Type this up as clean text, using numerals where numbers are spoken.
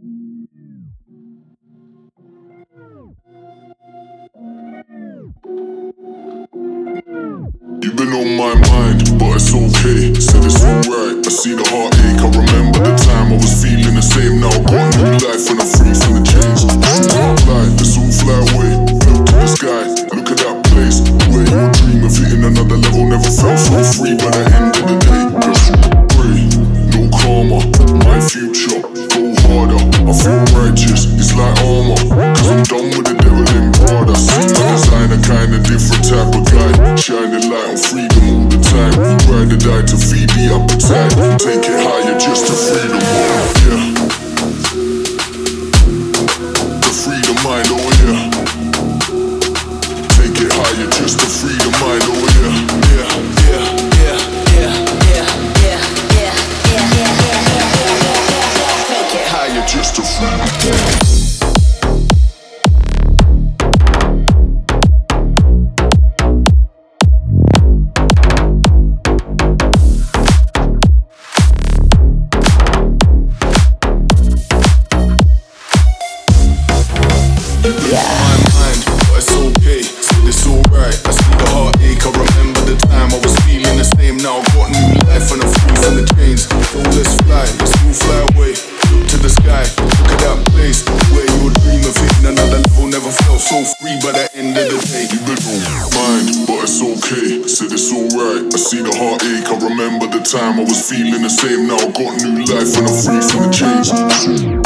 You've been on my mind, but it's okay. Said it's alright. I see the heartache. I remember the time I was feeling the same. Now got a new life and I'm free from the chains. Fly, let's all fly away. Look to the sky, look at that place where your dream of hitting another level never felt so free. By the end of the day, pray, no karma. My future, go harder. I feel righteous. It's like armor, 'cause I'm done with the devil in Prada. See my designer, kinda different type of guy. Shining light on freedom all the time. Ride or die to feed the appetite. Take it higher just to freedom. Yeah. The freedom mind, oh yeah. Take it higher just to freedom mind, oh yeah. Yeah, yeah, yeah, yeah, yeah, yeah, yeah, yeah, yeah. Take it higher just to freedom. Now got new life and I'm free from the chains. So let's fly, let's all fly away. Look to the sky, look at that place where you would dream of hitting another level. Never felt so free by the end of the day. You've been on my mind, but it's okay. Said it's alright. I see the heartache. I remember the time I was feeling the same. Now got new life and I'm free from the chains.